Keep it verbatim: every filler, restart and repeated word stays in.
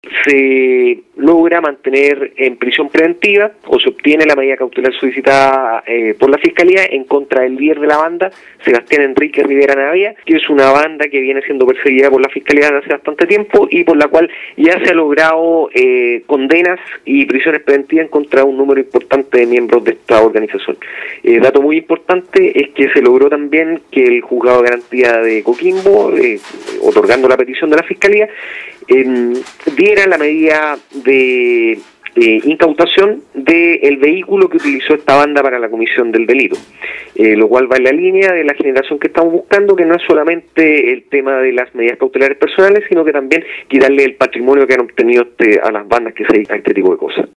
se logra mantener en prisión preventiva o se obtiene la medida cautelar solicitada eh, por la Fiscalía en contra del líder de la banda, Sebastián Enrique Rivera Navia, que es una banda que viene siendo perseguida por la Fiscalía desde hace bastante tiempo y por la cual ya se ha logrado eh, condenas y prisiones preventivas en contra de un número importante de miembros de esta organización. Eh, dato muy importante es que se logró también que el juzgado de garantía de Coquimbo, eh, otorgando la petición de la Fiscalía, eh, diera la medida de eh, incautación del vehículo que utilizó esta banda para la comisión del delito, eh, lo cual va en la línea de la generación que estamos buscando, que no es solamente el tema de las medidas cautelares personales, sino que también quitarle el patrimonio que han obtenido este, a las bandas que se dedican a este tipo de cosas.